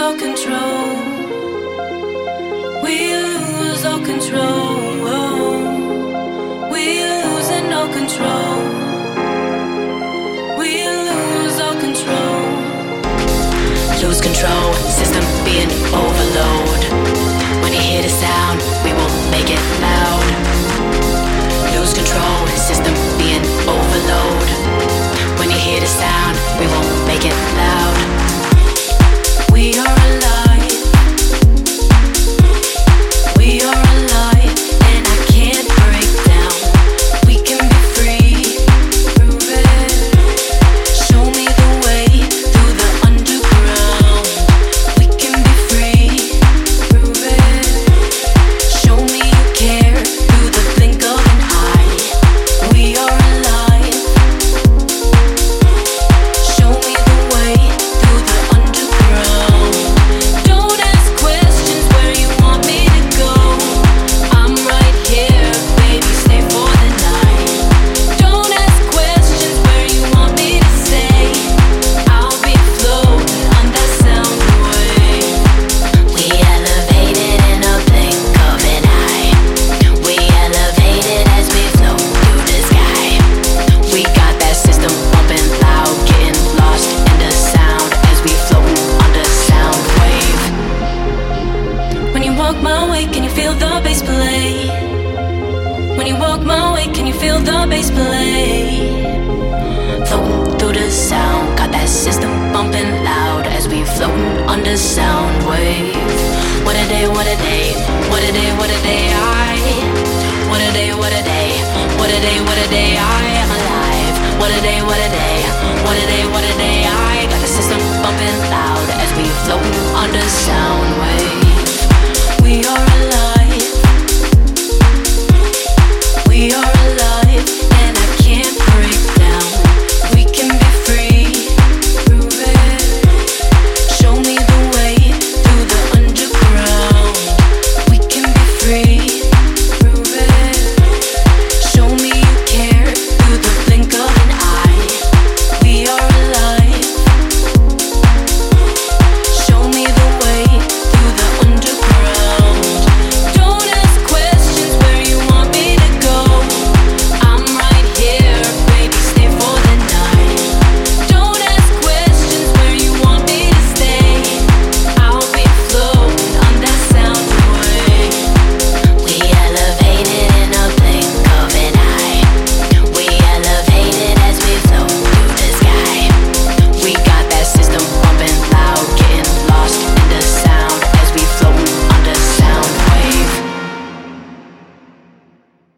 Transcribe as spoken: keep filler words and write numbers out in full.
all control. We lose all control. We losing all control. We lose all control. Lose control, system being overload. When you hear the sound, we will make it loud. Lose control, system being overload. When you hear the sound, we won't make it loud. We are alive. We are alive, and I can't break down. We can be free. Prove it. Show me the way through the underground. We can be free. Prove it. Show me you care through the blink of an eye. We are alive. Show me the way through the underground. Don't ask questions where you want me to go. I'm right here, baby, stay for the night. Don't ask questions where you want me to stay. I'll be floating on that sound wave. We elevated in a blink of an eye. We elevated as we float through the sky. We got that system bumping loud, getting lost in the sound as we floating on the sound wave. When you walk my way, can you feel the bass play? When you walk my way, can you feel the bass play? Floating through the sound, got that system bumping loud as we floating on the sound wave. What a day, what a day, what a day, what a day, I. What a day, what a day, what a day, what a day, I am alive. What a day, what a day, what a day, what a day, I got the system bumping loud as we floating on the sound.